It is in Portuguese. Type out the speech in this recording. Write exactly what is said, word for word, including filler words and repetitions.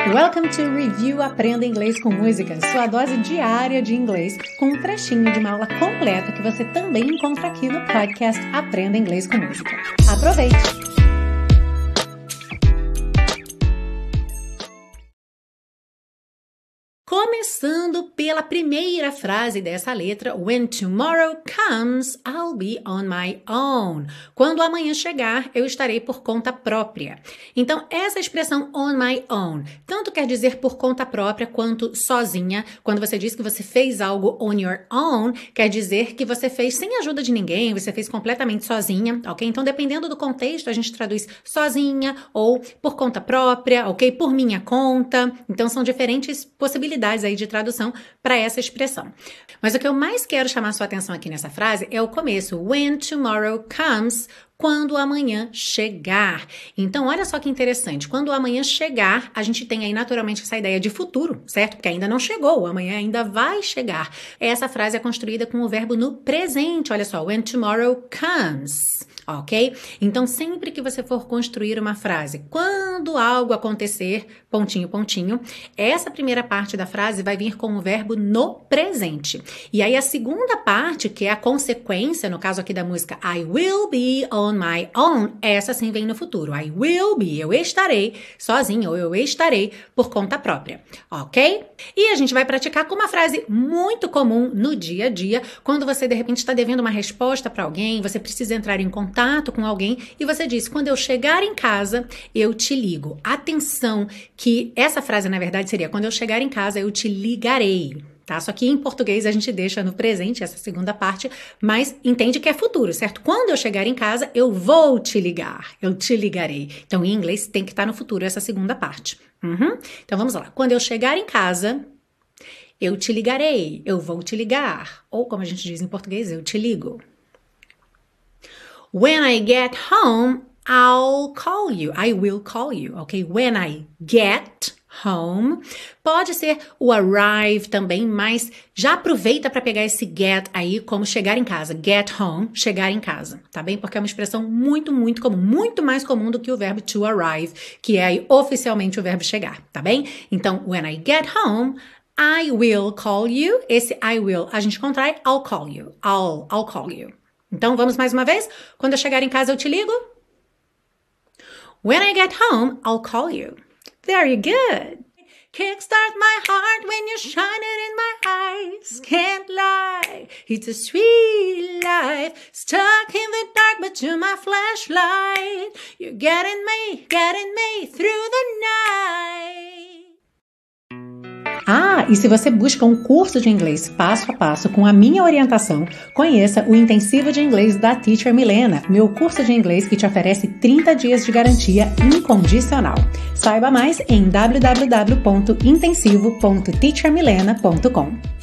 Welcome to Review Aprenda Inglês com Música, sua dose diária de inglês, com um trechinho de uma aula completa que você também encontra aqui no podcast Aprenda Inglês com Música. Aproveite! Começando pela primeira frase dessa letra, When tomorrow comes, I'll be on my own. Quando amanhã chegar, eu estarei por conta própria. Então, essa expressão on my own, tanto quer dizer por conta própria quanto sozinha. Quando você diz que você fez algo on your own, quer dizer que você fez sem ajuda de ninguém, você fez completamente sozinha, ok? Então, dependendo do contexto, a gente traduz sozinha ou por conta própria, ok? Por minha conta. Então, são diferentes possibilidades aí de tradução para essa expressão. Mas o que eu mais quero chamar sua atenção aqui nessa frase é o começo. When tomorrow comes, quando o amanhã chegar. Então, olha só que interessante. Quando o amanhã chegar, a gente tem aí naturalmente essa ideia de futuro, certo? Porque ainda não chegou, o amanhã ainda vai chegar. Essa frase é construída com o verbo no presente. Olha só, when tomorrow comes. Ok? Então, sempre que você for construir uma frase, quando algo acontecer, pontinho, pontinho, essa primeira parte da frase vai vir com o verbo no presente. E aí, a segunda parte, que é a consequência, no caso aqui da música I will be on my own, essa sim vem no futuro. I will be, eu estarei sozinho, ou eu estarei por conta própria. Ok? E a gente vai praticar com uma frase muito comum no dia a dia, quando você, de repente, está devendo uma resposta para alguém, você precisa entrar em contato contato com alguém e você diz, quando eu chegar em casa, eu te ligo. Atenção que essa frase, na verdade, seria, quando eu chegar em casa, eu te ligarei. Tá? Só que em português a gente deixa no presente essa segunda parte, mas entende que é futuro, certo? Quando eu chegar em casa, eu vou te ligar, eu te ligarei. Então, em inglês, tem que estar no futuro essa segunda parte. Uhum. Então, vamos lá. Quando eu chegar em casa, eu te ligarei, eu vou te ligar. Ou, como a gente diz em português, eu te ligo. When I get home, I'll call you. I will call you, ok? When I get home. Pode ser o arrive também, mas já aproveita para pegar esse get aí como chegar em casa. Get home, chegar em casa, tá bem? Porque é uma expressão muito, muito comum, muito mais comum do que o verbo to arrive, que é aí oficialmente o verbo chegar, tá bem? Então, when I get home, I will call you. Esse I will a gente contrai, I'll call you. I'll, I'll call you. Então, vamos mais uma vez? Quando eu chegar em casa, eu te ligo. When I get home, I'll call you. Very good. Kickstart my heart when you shine it in my eyes. Can't lie, it's a sweet life. Stuck in the dark, but you're my flashlight. You're getting me, getting me through the night. Ah, e se você busca um curso de inglês passo a passo com a minha orientação, conheça o Intensivo de Inglês da Teacher Milena, meu curso de inglês que te oferece trinta dias de garantia incondicional. Saiba mais em w w w ponto intensivo ponto teacher milena ponto com.